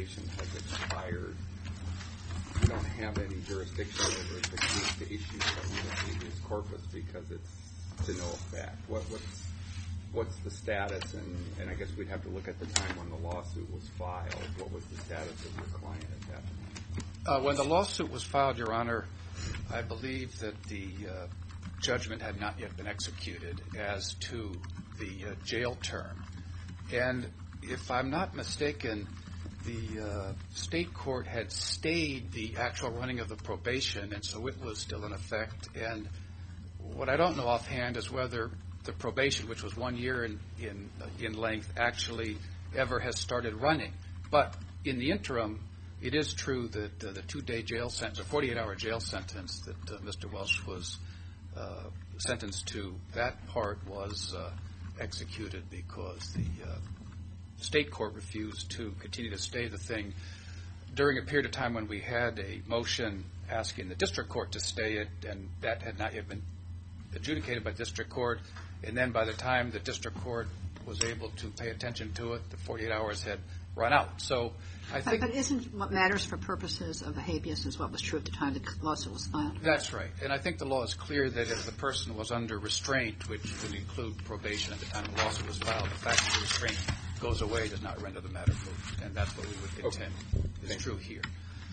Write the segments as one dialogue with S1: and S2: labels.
S1: probation has expired, we don't have any jurisdiction over the case to issue habeas corpus because it's to no effect. What's the status? And I guess we'd have to look at the time when the lawsuit was filed. What was the status of your client at that point?
S2: When the lawsuit was filed, Your Honor, I believe that the judgment had not yet been executed as to the jail term. And if I'm not mistaken, the state court had stayed the actual running of the probation, and so it was still in effect. And what I don't know offhand is whether the probation, which was 1 year in length, actually ever has started running. But in the interim, it is true that the 2-day jail sentence, or 48-hour jail sentence that Mr. Welsh was sentenced to, that part was executed because the state court refused to continue to stay the thing during a period of time when we had a motion asking the district court to stay it, and that had not yet been adjudicated by district court. And then by the time the district court was able to pay attention to it, the 48 hours had run out. So I think... But isn't what matters for purposes of a habeas is what was true at the time the lawsuit was filed? That's right. And I think the law is clear that if the person was under restraint, which would include probation at the time the lawsuit was filed, the fact that the restraint goes away does not render the matter moot. And that's what we would contend is true here.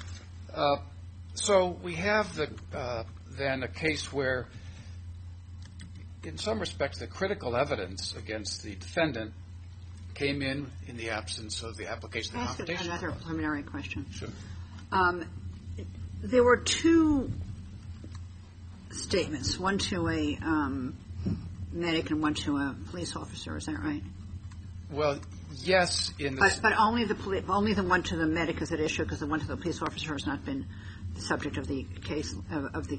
S2: So we have then a case where, in some respects, the critical evidence against the defendant came in the absence of the application of the confrontation clause. Another preliminary question. Sure. There were two statements, one to a medic and one to a police officer. Is that right? Well, yes. But only the one to the medic is at issue because the one to the police officer has not been the subject of the case of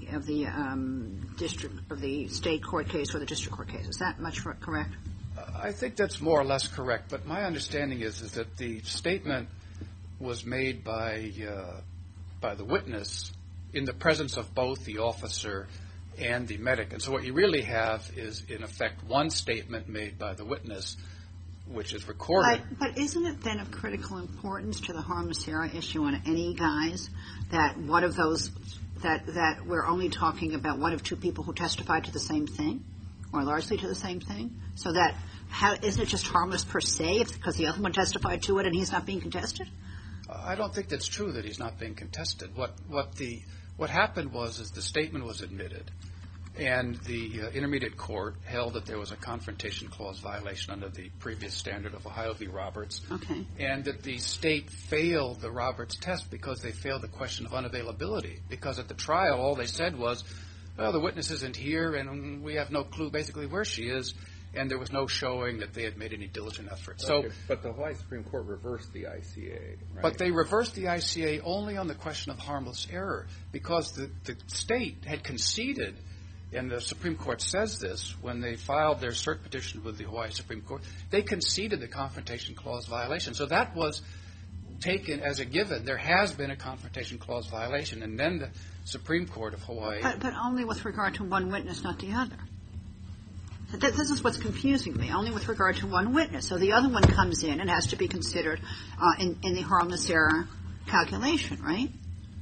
S2: the state court case or the district court case. Is that much correct? I think that's more or less correct. But my understanding is that the statement was made by the witness in the presence of both the officer and the medic. And so what you really have is, in effect, one statement made by the witness, which is recorded. But isn't it then of critical importance to the harmless error issue on any guise that one of those that we're only talking about one of two people who testified to the same thing or largely to the same thing? So that isn't it just harmless per se because the other one testified to it and he's not being contested? I don't think that's true that he's not being contested. What happened was the statement was admitted, and the intermediate court held that there was a confrontation clause violation under the previous standard of Ohio v. Roberts, and that the state failed the Roberts test because they failed the question of unavailability. Because at the trial, all they said was, well, the witness isn't here, and we have no clue basically where she is, and there was no showing that they had made any diligent effort.
S1: Okay, but the Hawaii Supreme Court reversed the ICA, right? But
S2: they reversed the ICA only on the question of harmless error because the state had conceded, and the Supreme Court says this, when they filed their cert petition with the Hawaii Supreme Court, they conceded the confrontation clause violation. So that was taken as a given. There has been a confrontation clause violation, and then the Supreme Court of Hawaii... But only with regard to one witness, not the other. This is what's confusing me, only with regard to one witness. So the other one comes in and has to be considered in the harmless error calculation, right?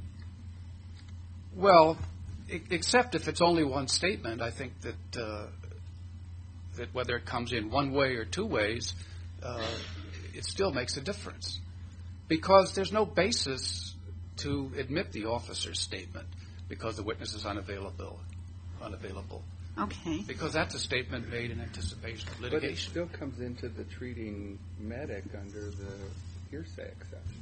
S2: Well, except if it's only one statement, I think that whether it comes in one way or two ways, it still makes a difference. Because there's no basis to admit the officer's statement because the witness is unavailable. Okay. Because that's a statement made in anticipation of litigation.
S1: But it still comes into the treating medic under the hearsay exception.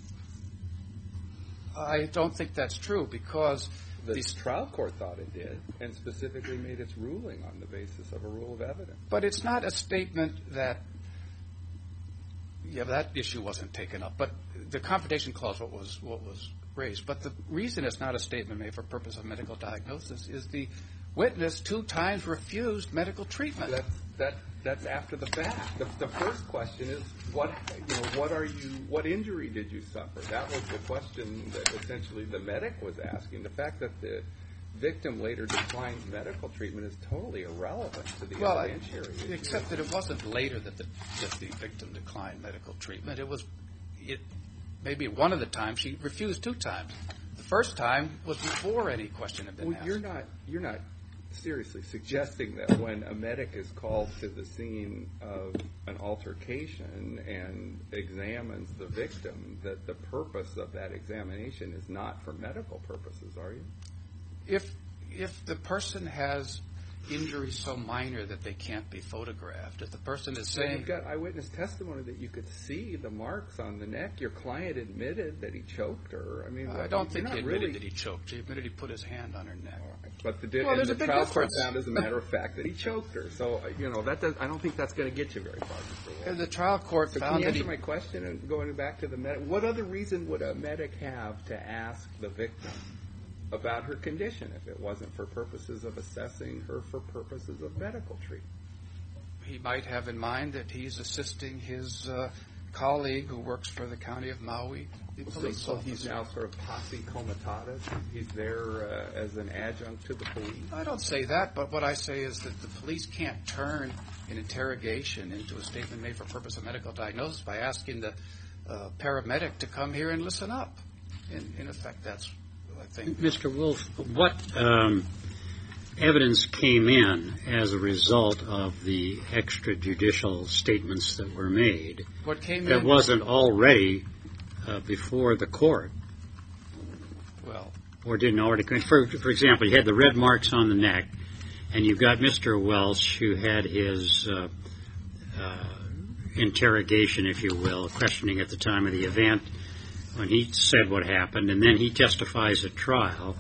S2: I don't think that's true because...
S1: The trial court thought it did and specifically made its ruling on the basis of a rule of evidence.
S2: But it's not a statement that... Yeah, that issue wasn't taken up. But the confrontation clause, what was raised. But the reason it's not a statement made for purpose of medical diagnosis is the witness 2 times refused medical treatment.
S1: That's after the fact. The first question is, what injury did you suffer? That was the question that essentially the medic was asking. The fact that the victim later declined medical treatment is totally irrelevant to the evidentiary.
S2: Except that it wasn't later that the victim declined medical treatment. maybe one of the times she refused 2 times. The first time was before any question had been asked.
S1: You're not seriously suggesting that when a medic is called to the scene of an altercation and examines the victim, that the purpose of that examination is not for medical purposes, are you?
S2: If the person has injuries so minor that they can't be photographed, if the person is saying...
S1: You've got eyewitness testimony that you could see the marks on the neck. Your client admitted that he choked her.
S2: I don't think he admitted that he choked. He admitted he put his hand on her neck.
S1: But the trial court found, as a matter of fact, that he choked her. So, I don't think that's going to get you very far, Mr. Welch.
S2: The trial court found that
S1: Can you answer my question? And going back to the medic, what other reason would a medic have to ask the victim about her condition if it wasn't for purposes of assessing her for purposes of medical treatment?
S2: He might have in mind that he's assisting his colleague who works for the county of Maui.
S1: So he's now sort of posse comitatus. He's there as an adjunct to the police.
S2: I don't say that, but what I say is that the police can't turn an interrogation into a statement made for purpose of medical diagnosis by asking the paramedic to come here and listen up. In effect, that's what I think.
S3: Mr. Wolf, what evidence came in as a result of the extrajudicial statements that were made that wasn't already before the court?
S2: Well,
S3: or didn't already come in? For example, you had the red marks on the neck, and you've got Mr. Welch, who had his interrogation, if you will, questioning at the time of the event when he said what happened, and then he testifies at trial.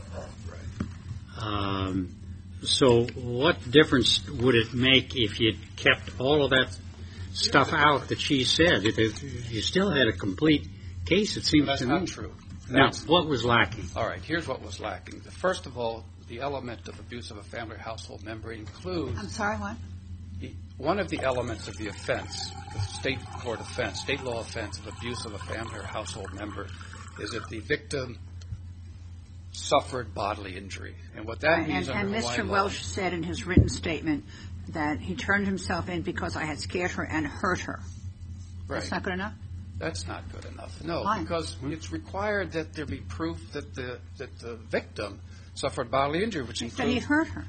S2: Right.
S3: So what difference would it make if you kept all of that stuff out that she said? You still had a complete case, it seems to me.
S2: That's not true.
S3: Now, what was lacking?
S2: All right, here's what was lacking. First of all, the element of abuse of a family or household member includes...
S4: I'm sorry, what?
S2: One of the elements of the offense, the state court offense, state law offense of abuse of a family or household member, is if the victim suffered bodily injury. And what that means under Hawaiian law...
S4: And Mr. Welch said in his written statement that he turned himself in because I had scared her and hurt her.
S2: Right.
S4: That's not good enough?
S2: That's not good enough. No,
S4: Why?
S2: Because it's required that there be proof that the victim suffered bodily injury, which includes...
S4: He said he hurt her.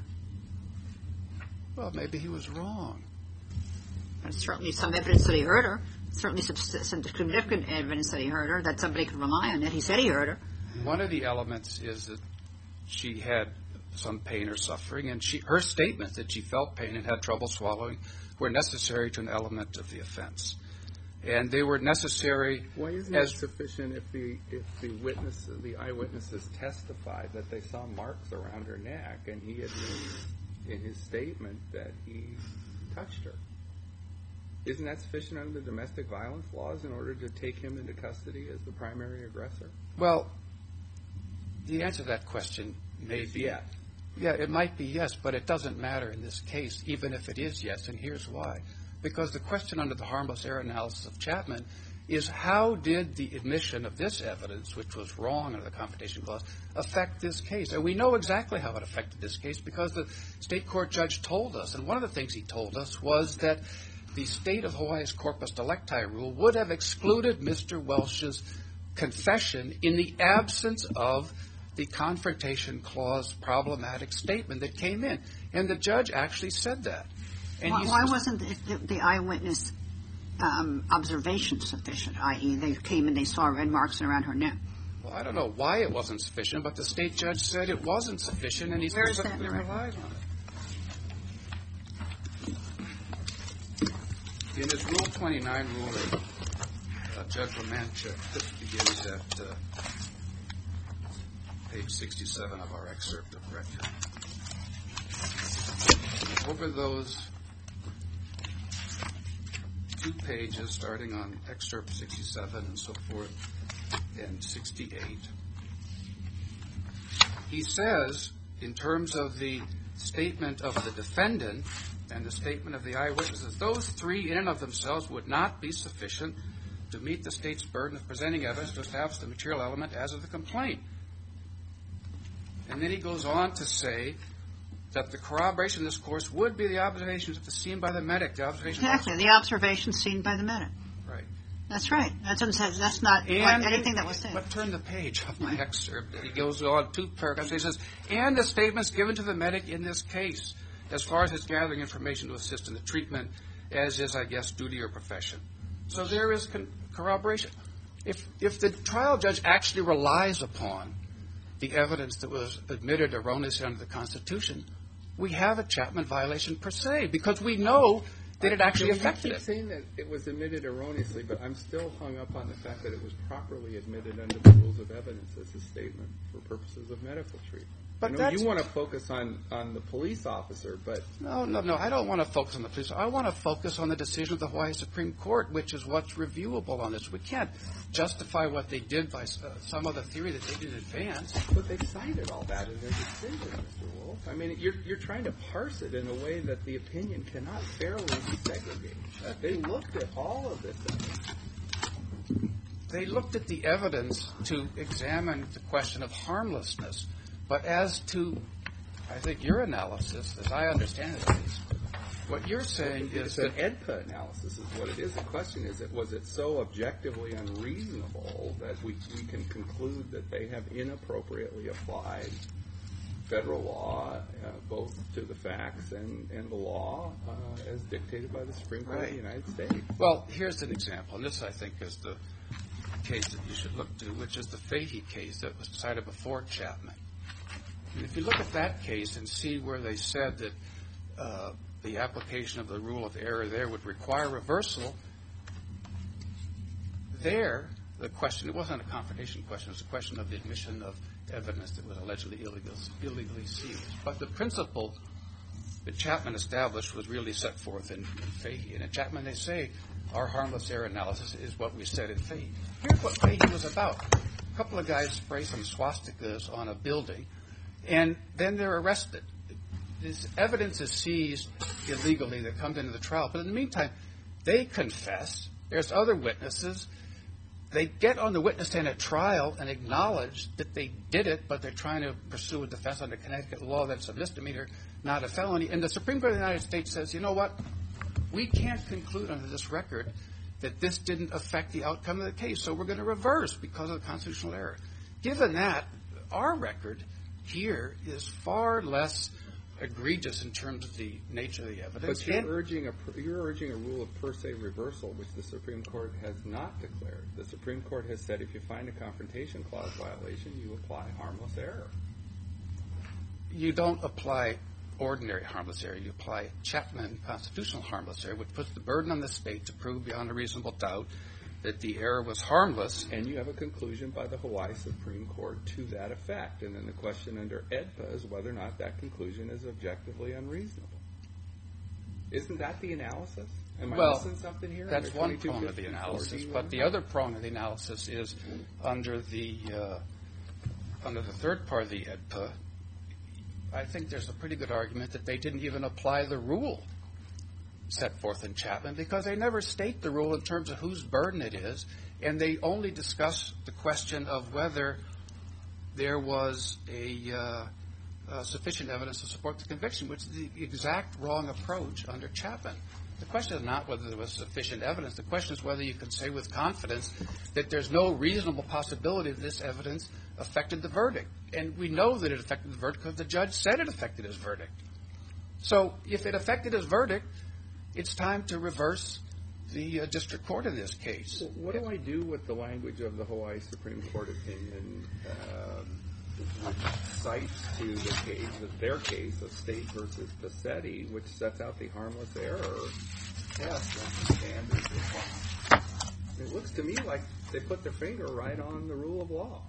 S2: Well, maybe he was wrong.
S4: There's certainly some evidence that he hurt her. Certainly some significant evidence that he hurt her, that somebody could rely on it. He said he hurt her.
S2: One of the elements is that she had some pain or suffering, and her statements that she felt pain and had trouble swallowing were necessary to an element of the offense. And they were necessary...
S1: Why isn't it sufficient if the eyewitnesses testified that they saw marks around her neck and he admitted in his statement that he touched her? Isn't that sufficient under the domestic violence laws in order to take him into custody as the primary aggressor?
S2: Well, the answer to that question may be yes. Yeah, it might be yes, but it doesn't matter in this case, even if it is yes, and here's why. Because the question under the harmless error analysis of Chapman is how did the admission of this evidence, which was wrong under the Confrontation Clause, affect this case? And we know exactly how it affected this case because the state court judge told us, and one of the things he told us was that the state of Hawaii's corpus delicti rule would have excluded Mr. Welch's confession in the absence of the Confrontation Clause problematic statement that came in. And the judge actually said that. And
S4: why wasn't the eyewitness observation sufficient, i.e. they came and they saw red marks around her neck?
S2: Well, I don't know why it wasn't sufficient, but the state judge said it wasn't sufficient, and he specifically relied on it. In his Rule 29 ruling, Judge Romanchuk, this begins at page 67 of our excerpt of record. Over those 2 pages, starting on excerpt 67 and so forth, and 68, he says, in terms of the statement of the defendant and the statement of the eyewitnesses, those 3 in and of themselves would not be sufficient to meet the state's burden of presenting evidence to establish the material element as of the complaint. And then he goes on to say that the corroboration of this course would be the observations of the scene by the medic. The observations
S4: exactly, the observations seen by the medic.
S2: Right.
S4: That's right. That's what I'm saying. That's not anything that was said.
S2: But turn the page of my excerpt. He goes on 2 paragraphs. He says, and the statements given to the medic in this case, as far as his gathering information to assist in the treatment, as is, I guess, duty or profession. So there is corroboration. If the trial judge actually relies upon the evidence that was admitted erroneously under the Constitution, we have a Chapman violation per se, because we know that it actually affected
S1: it. You
S2: it.
S1: keep saying that it was admitted erroneously, but I'm still hung up on the fact that it was properly admitted under the rules of evidence as a statement for purposes of medical treatment.
S2: But
S1: you want to focus on the police officer, but...
S2: No, I don't want to focus on the police. I want to focus on the decision of the Hawaii Supreme Court, which is what's reviewable on this. We can't justify what they did by some other theory that they did in advance.
S1: But they cited all that in their decision, Mr. Wolf. I mean, you're trying to parse it in a way that the opinion cannot fairly be segregated. They looked at all of this evidence.
S2: They looked at the evidence to examine the question of harmlessness. But as to, I think, your analysis, as I understand it, what you're saying is that...
S1: It's an EDPA analysis is what it is. The question is, was it so objectively unreasonable that we can conclude that they have inappropriately applied federal law, both to the facts and the law, as dictated by the Supreme Court of the United States?
S2: Well, here's an example, and this, I think, is the case that you should look to, which is the Fahey case that was decided before Chapman. And if you look at that case and see where they said that the application of the rule of error there would require reversal, there, the question, it wasn't a confrontation question, it was a question of the admission of evidence that was allegedly illegally seized. But the principle that Chapman established was really set forth in Fahey. And in Chapman they say, our harmless error analysis is what we said in Fahey. Here's what Fahey was about. A couple of guys spray some swastikas on a building, and then they're arrested. This evidence is seized illegally that comes into the trial. But in the meantime, they confess. There's other witnesses. They get on the witness stand at trial and acknowledge that they did it, but they're trying to pursue a defense under Connecticut law that's a misdemeanor, not a felony. And the Supreme Court of the United States says, you know what? We can't conclude under this record that this didn't affect the outcome of the case, so we're going to reverse because of the constitutional error. Given that, our record here is far less egregious in terms of the nature of the evidence.
S1: But you're urging a rule of per se reversal, which the Supreme Court has not declared. The Supreme Court has said if you find a confrontation clause violation, you apply harmless error.
S2: You don't apply ordinary harmless error. You apply Chapman constitutional harmless error, which puts the burden on the state to prove beyond a reasonable doubt that the error was harmless.
S1: And you have a conclusion by the Hawaii Supreme Court to that effect. And then the question under EDPA is whether or not that conclusion is objectively unreasonable. Isn't that the analysis? Am I missing something here?
S2: That's one prong of the analysis. But the other prong of the analysis is under the third part of the EDPA, I think there's a pretty good argument that they didn't even apply the rule set forth in Chapman because they never state the rule in terms of whose burden it is, and they only discuss the question of whether there was a sufficient evidence to support the conviction, which is the exact wrong approach under Chapman. The question is not whether there was sufficient evidence. The question is whether you can say with confidence that there's no reasonable possibility that this evidence affected the verdict. And we know that it affected the verdict because the judge said it affected his verdict. So if it affected his verdict, it's time to reverse the district court in this case.
S1: What do I do with the language of the Hawaii Supreme Court opinion which cites to the case, their case of State versus Bassetti, which sets out the harmless error test and the standards required? It looks to me like they put their finger right on the rule of law.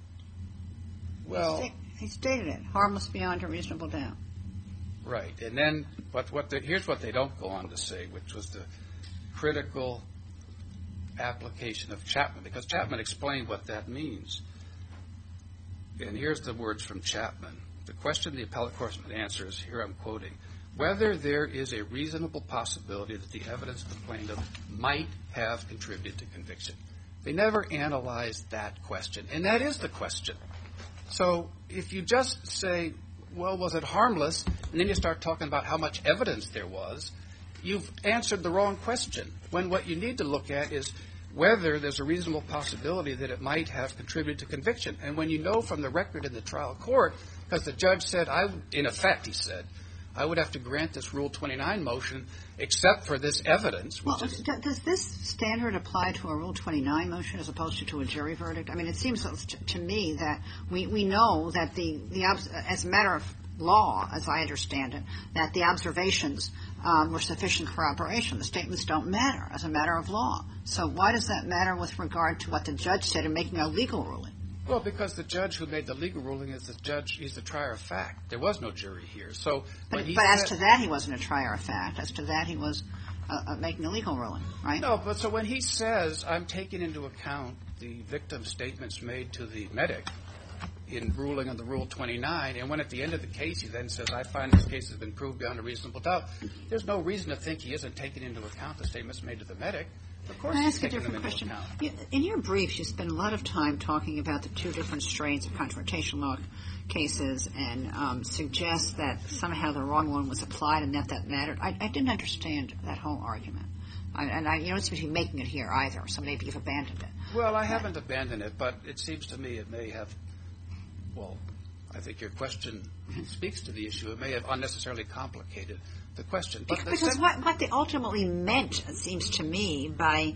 S2: Well,
S4: he stated it, harmless beyond a reasonable doubt.
S2: Right. And then here's what they don't go on to say, which was the critical application of Chapman, because Chapman explained what that means. And here's the words from Chapman. The question the appellate court answers, here I'm quoting, whether there is a reasonable possibility that the evidence complained of might have contributed to conviction. They never analyzed that question, and that is the question. So if you just say, well, was it harmless, and then you start talking about how much evidence there was, you've answered the wrong question, when what you need to look at is, whether there's a reasonable possibility that it might have contributed to conviction. And when you know from the record in the trial court, because the judge said, in effect, he said, I would have to grant this Rule 29 motion except for this evidence.
S4: Well, does this standard apply to a Rule 29 motion as opposed to a jury verdict? I mean, it seems to me that we know that as a matter of law, as I understand it, that the observations were sufficient corroboration. The statements don't matter as a matter of law. So why does that matter with regard to what the judge said in making a legal ruling?
S2: Well, because the judge who made the legal ruling is the judge. He's the trier of fact. There was no jury here. So,
S4: but as to that, he wasn't a trier of fact. As to that, he was making a legal ruling, right?
S2: No, but so when he says, I'm taking into account the victim's statements made to the medic in ruling on the Rule 29, and when at the end of the case he then says, I find this case has been proved beyond a reasonable doubt, there's no reason to think he isn't taking into account the statements made to the medic. Of course,
S4: Can I
S2: he's
S4: ask a
S2: taking them
S4: different
S2: into
S4: question?
S2: account.
S4: In your briefs, you spend a lot of time talking about the two different strains of confrontation law cases and suggest that somehow the wrong one was applied and that mattered. I didn't understand that whole argument. You don't seem to be making it here either, so maybe you've abandoned it.
S2: Well, I haven't abandoned it, but it seems to me it may have, well, I think your question speaks to the issue. It may have unnecessarily complicated the question. But
S4: because what they ultimately meant, it seems to me, by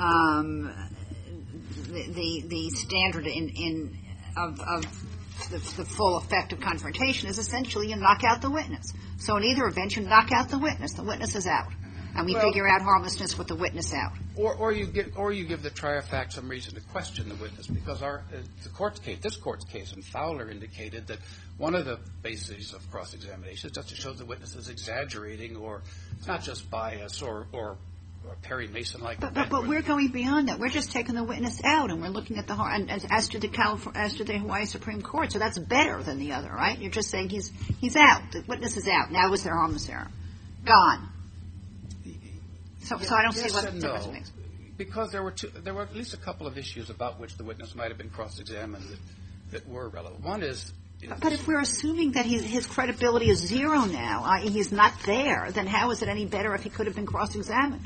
S4: the standard of the full effect of confrontation is essentially you knock out the witness. So in either event, you knock out the witness. The witness is out. And we figure out harmlessness with the witness out.
S2: Or you give the trier of fact some reason to question the witness, because this court's case in Fowler indicated that one of the bases of cross-examination is just to show the witness is exaggerating or it's not just bias or Perry Mason-like.
S4: But we're going beyond that. We're just taking the witness out and we're looking at as to the Hawaii Supreme Court. So that's better than the other, right? You're just saying he's out. The witness is out. Now is there harmless error? Gone. So I don't see what the difference makes.
S2: Because there were at least a couple of issues about which the witness might have been cross-examined that were relevant. One is...
S4: But if we're assuming that his credibility is zero now, i.e. he's not there, then how is it any better if he could have been cross-examined?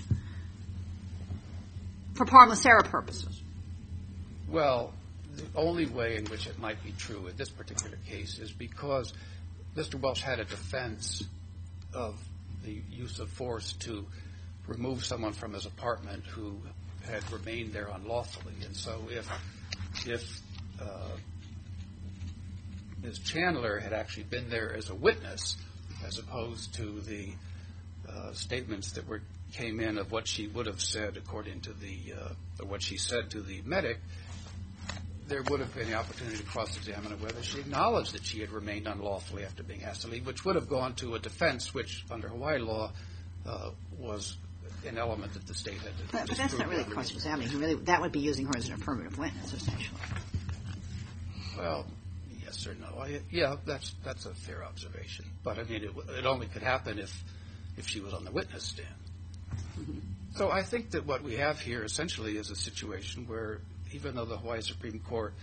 S4: For harmless error purposes.
S2: Well, the only way in which it might be true in this particular case is because Mr. Welsh had a defense of the use of force to remove someone from his apartment who had remained there unlawfully. And so if Ms. Chandler had actually been there as a witness, as opposed to the statements that came in of what she would have said according to what she said to the medic, there would have been the opportunity to cross-examine whether she acknowledged that she had remained unlawfully after being asked to leave, which would have gone to a defense which, under Hawaii law, was an element that the state had to disprove.
S4: But that's not really cross-examining. That would be using her as an affirmative witness, essentially.
S2: Well, yes or no. Yeah, that's a fair observation. But, I mean, it only could happen if she was on the witness stand. Mm-hmm. So I think that what we have here essentially is a situation where, even though the Hawaii Supreme Court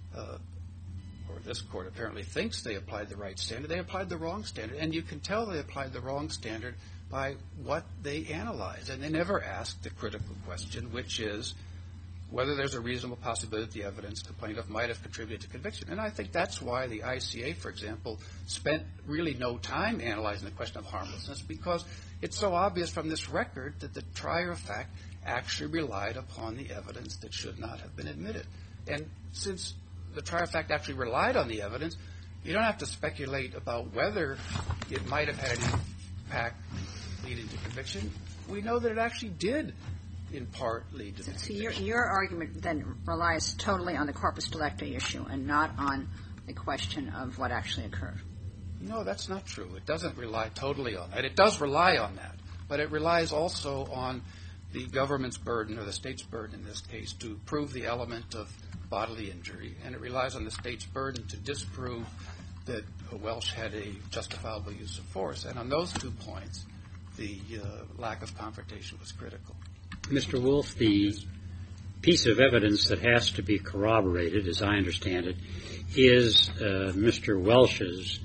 S2: or this court apparently thinks they applied the right standard, they applied the wrong standard. And you can tell they applied the wrong standard by what they analyzed. And they never asked the critical question, which is whether there's a reasonable possibility that the evidence the plaintiff might have contributed to conviction. And I think that's why the ICA, for example, spent really no time analyzing the question of harmlessness, because it's so obvious from this record that the trier of fact actually relied upon the evidence that should not have been admitted. And since the trier of fact actually relied on the evidence, you don't have to speculate about whether it might have had an impact leading to conviction. We know that it actually did, in part, lead to conviction.
S4: So your argument then relies totally on the corpus delicti issue and not on the question of what actually occurred.
S2: No, that's not true. It doesn't rely totally on that. It does rely on that, but it relies also on the government's burden, or the state's burden in this case, to prove the element of bodily injury, and it relies on the state's burden to disprove that Welsh had a justifiable use of force. And on those 2 points, the lack of confrontation was critical.
S3: Mr. Wolf, the piece of evidence that has to be corroborated, as I understand it, is Mr. Welsh's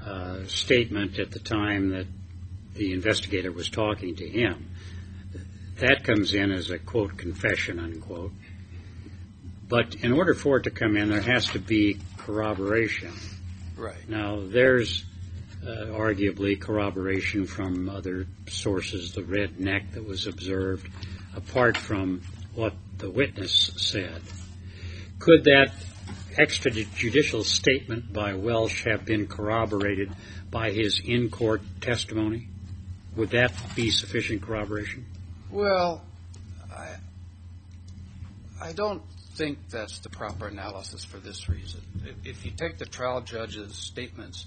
S3: statement at the time that the investigator was talking to him. that comes in as a, quote, confession, unquote. But in order for it to come in, there has to be corroboration.
S2: Right.
S3: Now, there's arguably corroboration from other sources, the red neck that was observed, apart from what the witness said. Could that extrajudicial statement by Welsh have been corroborated by his in-court testimony? Would that be sufficient corroboration?
S2: Well, I don't think that's the proper analysis for this reason. If you take the trial judge's statements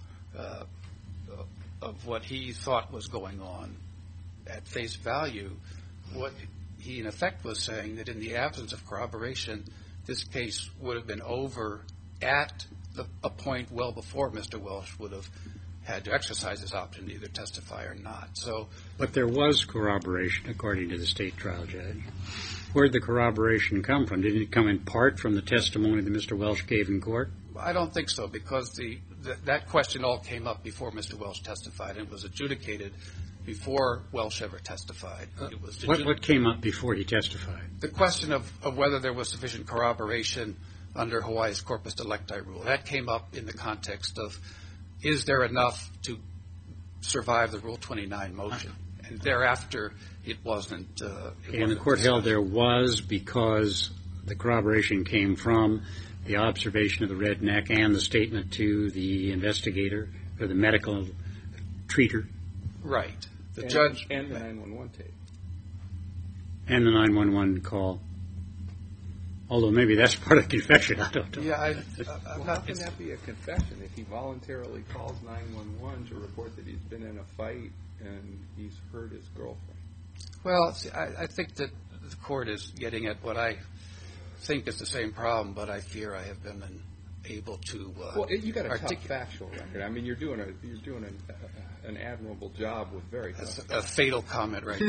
S2: of what he thought was going on at face value, what he in effect was saying that in the absence of corroboration, this case would have been over at a point well before Mr. Welsh would have had to exercise his option to either testify or not.
S3: But there was corroboration, according to the state trial judge. Where did the corroboration come from? Did it come in part from the testimony that Mr. Welsh gave in court?
S2: I don't think so, because that question all came up before Mr. Welsh testified and was adjudicated before Welsh ever testified.
S3: What came up before he testified?
S2: The question of whether there was sufficient corroboration under Hawaii's corpus delicti rule. That came up in the context of, is there enough to survive the Rule 29 motion? And thereafter, it wasn't.
S3: And the court held there was, because the corroboration came from the observation of the red neck and the statement to the investigator or the medical treater.
S2: Right. The judge
S1: and the 911 tape.
S3: And the 911 call. Although maybe that's part of the confession. I don't know.
S2: Yeah,
S1: how can that be a confession if he voluntarily calls 911 to report that he's been in a fight and he's hurt his girlfriend?
S2: Well, see, I think that the court is getting at what I think is the same problem, but I fear I have been unable to.
S1: Well, you got a tough factual record. I mean, you're doing an admirable job with very tough.
S2: A fatal comment, right?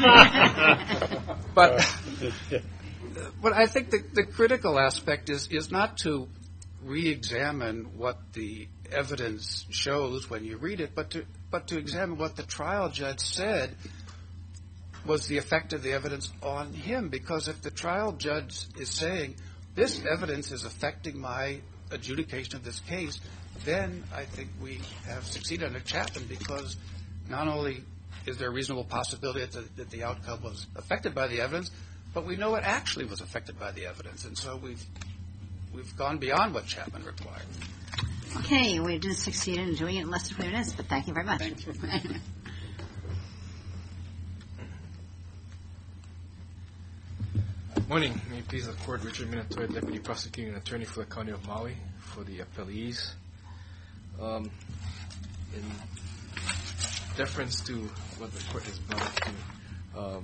S2: But I think the critical aspect is not to re-examine what the evidence shows when you read it, but to examine what the trial judge said was the effect of the evidence on him. Because if the trial judge is saying, this evidence is affecting my adjudication of this case, then I think we have succeeded under Chapman, because not only is there a reasonable possibility that the outcome was affected by the evidence, but we know it actually was affected by the evidence. And so we've gone beyond what Chapman required.
S4: Okay, we did succeed in doing it in less than 3 minutes, but thank you very much.
S2: Thank you.
S5: Morning. May it please the Court, Richard Minatoy, Deputy Prosecuting Attorney for the County of Maui, for the appellees. In deference to what the Court has brought up to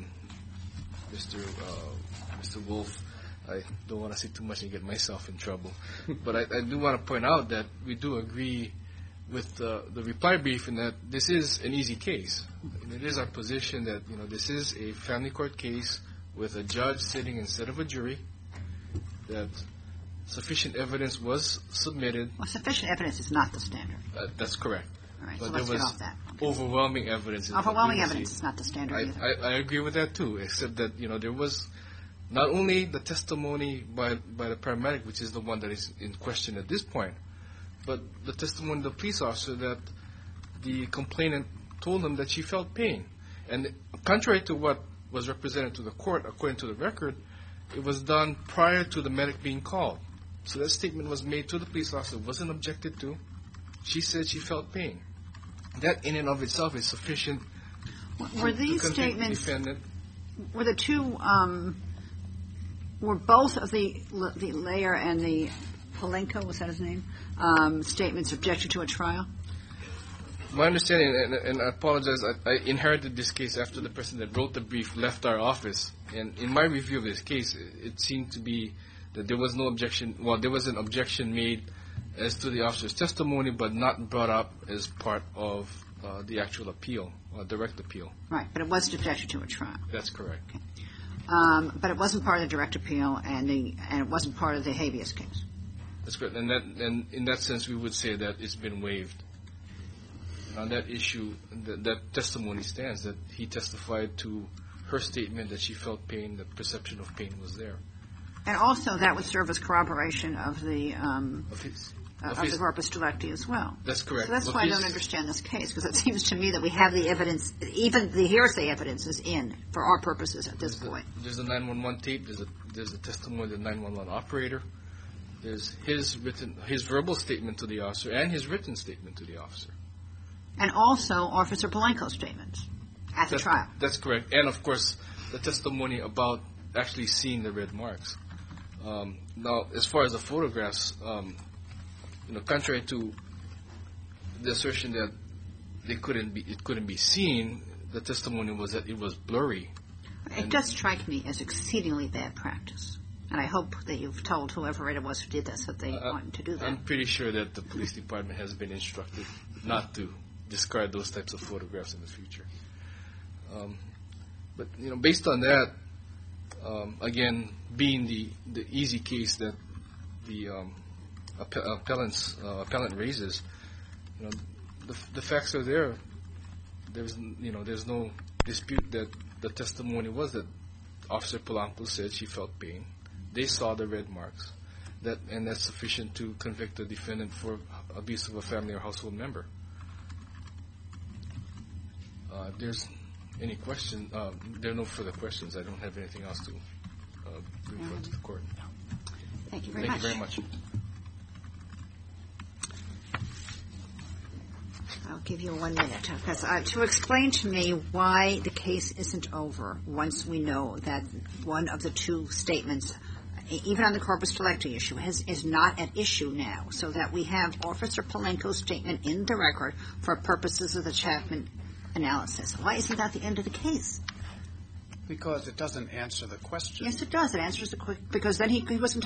S5: Mr. Wolf, I don't want to say too much and get myself in trouble. But I do want to point out that we do agree with the reply brief in that this is an easy case. And it is our position that this is a family court case with a judge sitting instead of a jury, that sufficient evidence was submitted.
S4: Well, sufficient evidence is not the standard.
S5: That's correct.
S4: All right,
S5: but
S4: so
S5: there
S4: let's
S5: was
S4: get off that.
S5: overwhelming evidence.
S4: Overwhelming evidence is not the standard either.
S5: I agree with that too, except that there was not only the testimony by the paramedic, which is the one that is in question at this point, but the testimony of the police officer that the complainant told him that she felt pain. And contrary to what was represented to the court, according to the record, it was done prior to the medic being called. So that statement was made to the police officer, wasn't objected to. She said she felt pain. That in and of itself is sufficient.
S4: Were these
S5: to
S4: statements,
S5: defendant.
S4: were the two, were both of the Layer and the Palenko, was that his name, statements objected to at trial?
S5: My understanding, and I apologize, I inherited this case after the person that wrote the brief left our office. And in my review of this case, it seemed to be that there was no objection. Well, there was an objection made as to the officer's testimony, but not brought up as part of the actual appeal, direct appeal.
S4: Right, but it was objected to at trial.
S5: That's correct.
S4: Okay. But it wasn't part of the direct appeal, and it wasn't part of the habeas case.
S5: That's correct. And in that sense, we would say that it's been waived. On that issue, that testimony stands, that he testified to her statement that she felt pain, the perception of pain was there.
S4: And also that would serve as corroboration of the
S5: Of his
S4: corpus delicti as well.
S5: That's correct.
S4: So that's why I don't understand this case, because it seems to me that we have the evidence, even the hearsay evidence is in for our purposes at this point.
S5: There's a 911 tape. There's a testimony of the 911 operator. There's his verbal statement to the officer and his written statement to the officer.
S4: And also Officer Polanco's statements at the trial.
S5: That's correct. And, of course, the testimony about actually seeing the red marks. Now, as far as the photographs, contrary to the assertion that it couldn't be seen, the testimony was that it was blurry.
S4: It does strike me as exceedingly bad practice. And I hope that you've told whoever it was who did this that they wanted to do that.
S5: I'm pretty sure that the police department has been instructed not to discard those types of photographs in the future. But based on that, again, being the easy case that the appellant raises, the facts are there. There's no dispute that the testimony was that Officer Polanco said she felt pain. They saw the red marks, and that's sufficient to convict the defendant for abuse of a family or household member. If there's any question, there are no further questions. I don't have anything else to refer to the court.
S4: Thank you very much. I'll give you 1 minute. Because, to explain to me why the case isn't over once we know that one of the two statements, even on the corpus delicti issue, is not at issue now, so that we have Officer Polanco's statement in the record for purposes of the Chapman analysis. Why isn't that the end of the case?
S2: Because it doesn't answer the question.
S4: Yes, it does. It answers the question, because then he wasn't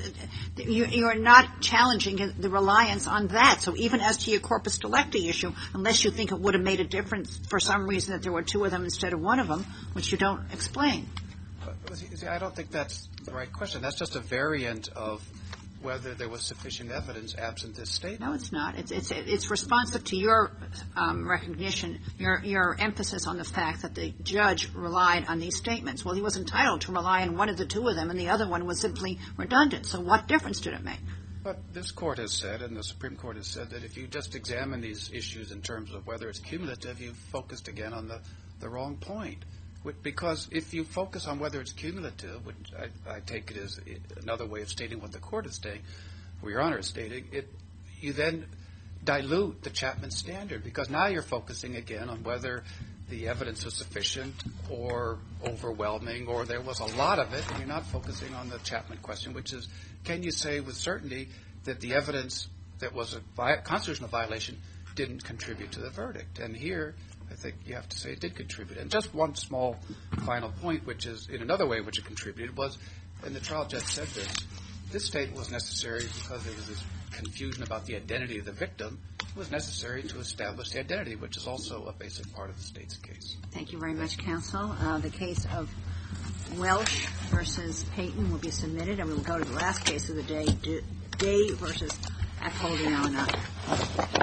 S4: you're not challenging the reliance on that. So even as to your corpus delicti issue, unless you think it would have made a difference for some reason that there were two of them instead of one of them, which you don't explain.
S2: See, I don't think that's the right question. That's just a variant of whether there was sufficient evidence absent this statement.
S4: No, it's not. It's responsive to your recognition, your emphasis on the fact that the judge relied on these statements. Well, he was entitled to rely on one of the two of them, and the other one was simply redundant. So what difference did it make?
S2: But this Court has said, and the Supreme Court has said, that if you just examine these issues in terms of whether it's cumulative, you've focused again on the wrong point. Because if you focus on whether it's cumulative, which I take it as another way of stating what the Court is stating, or Your Honor is stating, you then dilute the Chapman standard, because now you're focusing again on whether the evidence was sufficient or overwhelming, or there was a lot of it, and you're not focusing on the Chapman question, which is, can you say with certainty that the evidence that was a constitutional violation didn't contribute to the verdict? And here, I think you have to say it did contribute. And just one small final point, which is in another way which it contributed, was, and the trial judge said this statement was necessary because there was this confusion about the identity of the victim. It was necessary to establish the identity, which is also a basic part of the State's case.
S4: Thank you very much, counsel. The case of Welsh versus Payton will be submitted, and we will go to the last case of the day, Day versus Apolloniana.